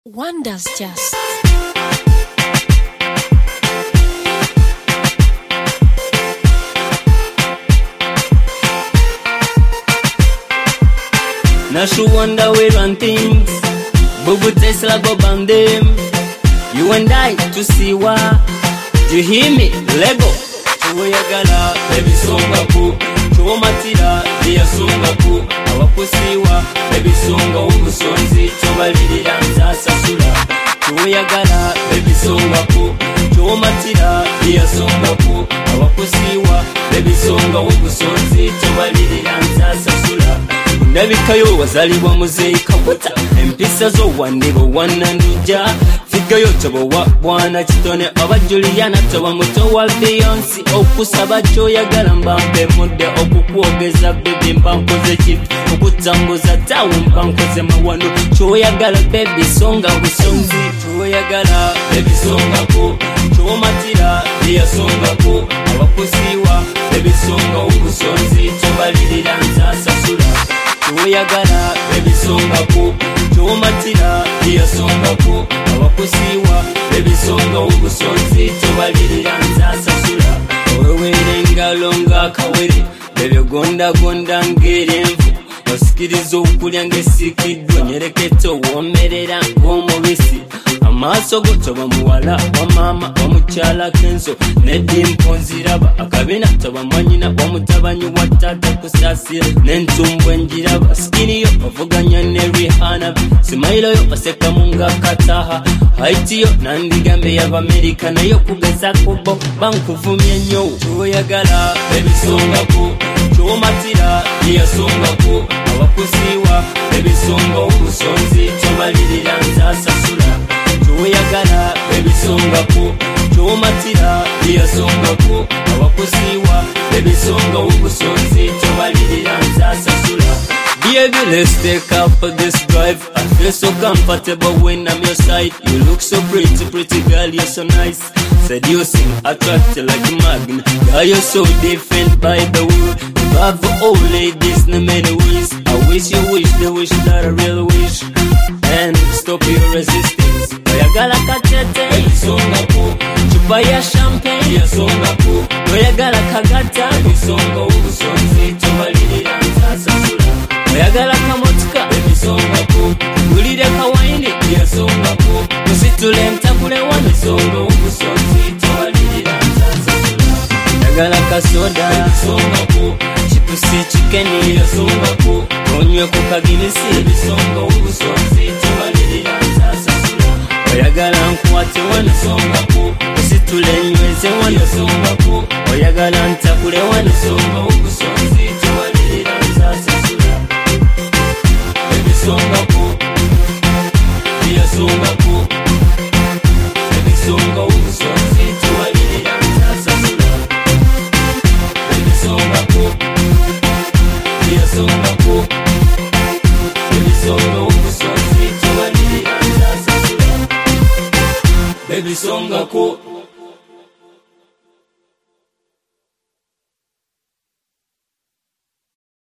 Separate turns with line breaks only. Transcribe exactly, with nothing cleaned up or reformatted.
Wonders just.
Now she wonder we run things. Bubu Tesla go bang them. You and I to see what. You hear me? Lego. Chuoyagala, baby songa ku. Chuomatira, dia songa ku. Awakusiwa, baby songa umusonzi. Chobalirira nzasa sula. Chuoyagala, baby songa ku. Chuomatira, dia songa ku. Awakusiwa, baby songa umusonzi. Chobalirira nzasa sula. Ndabikayo wazaliwa muzeyi kabuta. Empisa zo wandibo wananduja. Figayo tobo wa bwana kitone oba Juliana toba muto wa Beyonce. Okusaba choyagala mbampe mudde okukwogeza baby mbankoze kitu. Okutambuza tawo mbankoze mawano. Choyagala baby songa busonzi. Choyagala baby songa ko. Chomatira dia songa ko. Abakusiwa baby songa ubusonzi. Chobalirira nzasa sula. Choyagala baby songa ko. Chomatira dia songa ko. Abakusiwa baby songa ubusonzi. Chobalirira nzasa sula. Owewere ngalo nga kawere. Baby gonda gonda ngerenvu. Osikiriza okulya ng'esikiddwa. Nyereketo womerera ng'omubisi. Amaaso go toba muwala wa mama wa mukyala Kenzo. Nedimpo nziraba akabina toba mwanyina wa mutabanyi wa tata kusasira. N'entumbwe njiraba skini yo ovuganya ne Rihanna. Simailo yo oseka munga kataha. Haiti yo nandigambe y'Amerika nayo kugeza kubo bankuvumye nnyo. Choyagala baby songa ku. Chomatira dia songa ku. Abakusiwa baby songa ubusonzi. Chobalirira nzasa sula. Choyagala baby songa ku. Chomatira dia songa ku. Abakusiwa baby songa ubusonzi. Chobalirira nzasa sula. Baby, let's take up this drive. I feel so comfortable when I'm your side. You look so pretty, pretty girl, you're so nice. Seducing, attractive like a magnet. Girl, you're so different by the world. You love for all ladies in many ways. I wish you wish the wish that I really wish. And stop your resistance. Oyagala kachete, baby songa ku. Chupa ya champagne, ya songa ku. Oyagala kagata, baby songa ubusonzi. Chobalirira nzasa sula. Oyagala kamotuka, baby songa ku. Gulire kawaini, dia songa ku. Musitule ntakule wano songa ubusonzi. Chobalirira nzasa sula. Oyagala kasoda, baby songa ku. Chipusi chikeni, dia songa ku. Onywe ku kaginisi, baby songa ubusonzi. Chobalirira nzasa sula. Oyagala nkwate wano songa ku. Musitule nyweze wano songa ku. Oyagala ntakule wano songa ubusonzi. Chobalirira nzasa sula. Baby songa ku. Dia songa ku. Baby songa ubusonzi. Chobalirira nzasa sula. Baby songa ku. Dia songa ku. Baby songa ubusonzi. Chobalirira nzasa sula. Baby songa ku.